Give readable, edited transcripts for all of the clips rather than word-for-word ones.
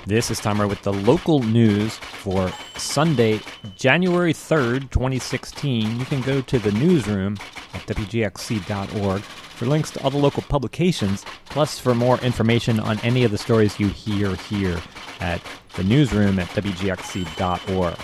This is Tom Rowe with the local news for Sunday, January 3rd, 2016. You can go to the newsroom at wgxc.org for links to all the local publications, plus for more information on any of the stories you hear here at the newsroom at wgxc.org.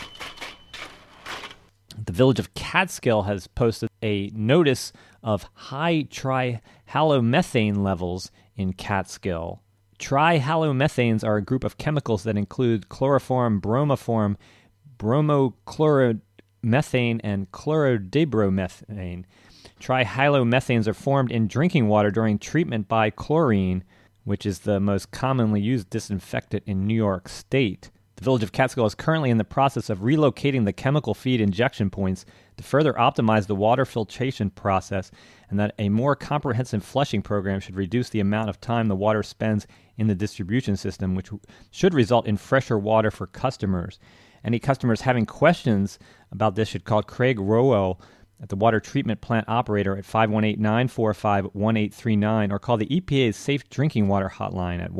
The village of Catskill has posted a notice of high trihalomethane levels in Catskill. Trihalomethanes are a group of chemicals that include chloroform, bromoform, bromochloromethane, and chlorodibromethanes. Trihalomethanes are formed in drinking water during treatment by chlorine, which is the most commonly used disinfectant in New York State. The village of Catskill is currently in the process of relocating the chemical feed injection points to further optimize the water filtration process, and that a more comprehensive flushing program should reduce the amount of time the water spends in the distribution system, which should result in fresher water for customers. Any customers having questions about this should call Craig Rowell at the water treatment plant operator at 518-945-1839 or call the EPA's Safe Drinking Water Hotline at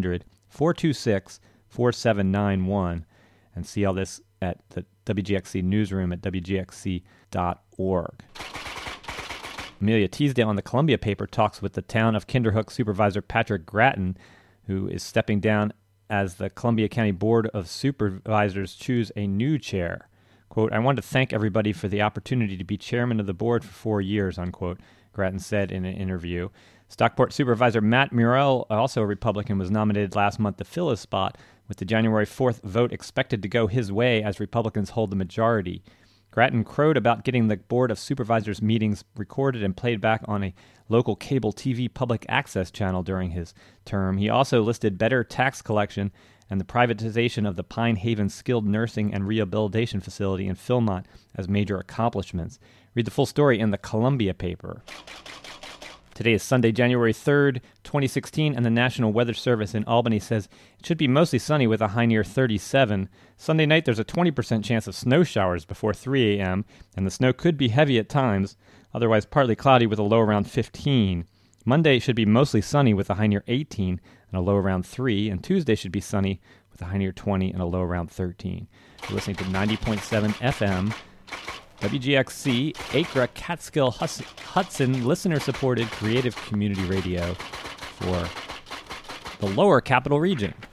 1-800-426-4791 and see all this at the WGXC newsroom at wgxc.org. Amelia Teasdale on the Columbia paper talks with the town of Kinderhook supervisor Patrick Gratton, who is stepping down as the Columbia County Board of Supervisors choose a new chair. Quote, "I want to thank everybody for the opportunity to be chairman of the board for 4 years," unquote, Gratton said in an interview. Stockport Supervisor Matt Murrell, also a Republican, was nominated last month to fill his spot, with the January 4th vote expected to go his way as Republicans hold the majority. Gratton crowed about getting the Board of Supervisors meetings recorded and played back on a local cable TV public access channel during his term. He also listed better tax collection and the privatization of the Pine Haven Skilled Nursing and Rehabilitation Facility in Philmont as major accomplishments. Read the full story in the Columbia paper. Today is Sunday, January 3rd, 2016, and the National Weather Service in Albany says it should be mostly sunny with a high near 37. Sunday night, there's a 20% chance of snow showers before 3 a.m., and the snow could be heavy at times, otherwise partly cloudy with a low around 15. Monday should be mostly sunny with a high near 18 and a low around 3, and Tuesday should be sunny with a high near 20 and a low around 13. You're listening to 90.7 FM. WGXC, Acra, Catskill, Hudson, listener-supported creative community radio for the lower capital region.